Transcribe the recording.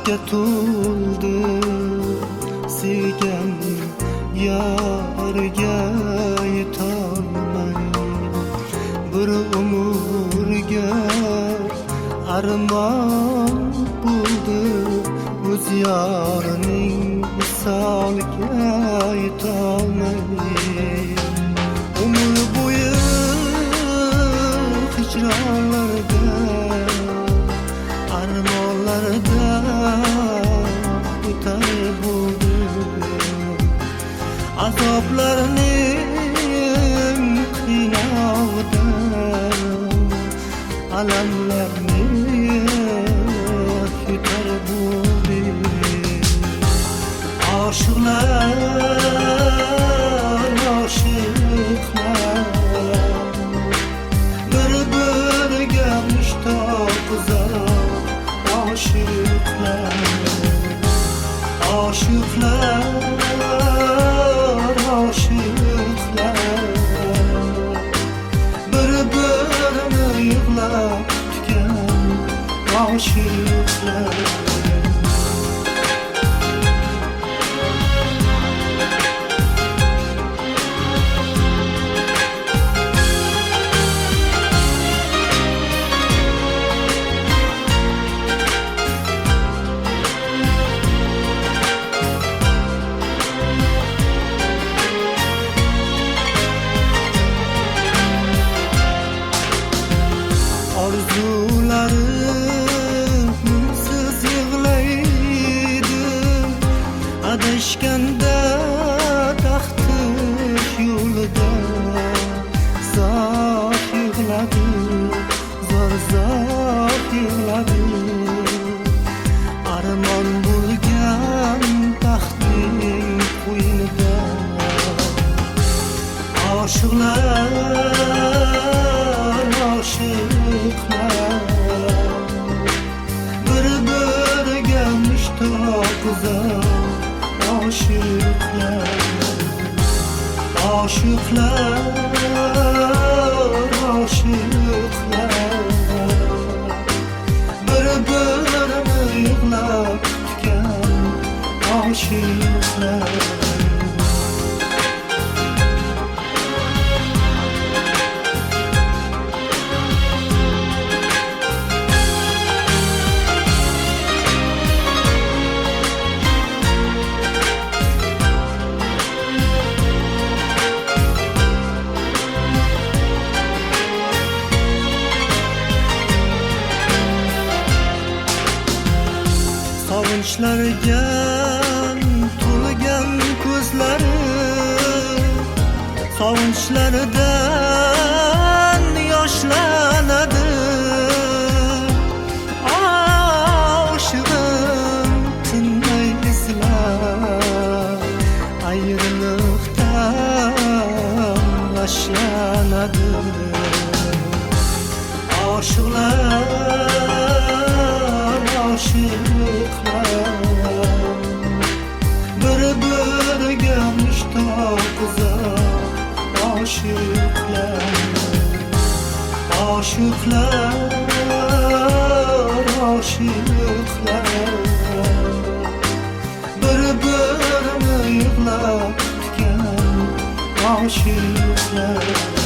aşkka to'ldi sevgan yarga yetolmay bir umrga armon bo'ldi o'z yorining visoliga yetolmay umr bo'yi hijronlarda armonlarda o'tar bo'ldim azoblarning qiynog'ida alamlarni yutar bo'ldim oshiqlar bir-biriga mushtoq uzoq oshiqlar bir-birini yig'lab kutgan oshiqlar arzularimsiz yig'laydi adashganda taxtish yo'lida zoq yig'ladi zoq yig'ladi armon bo'lgan taxtning qo'ynida oshiqlar bir-biriga mushtoq uzoq oshiqlar bir-birini yig'lab kutgan oshiqlar sog'inchlarga to'lgan ko'zlari sog'inchlardan yoshlanadi oshig'im tinmay izlar ayriliqdan boshlanadi oshiqlar bir-biriga mushtoq uzoq oshiqlar bir-birini yig'lab kutgan oshiqlar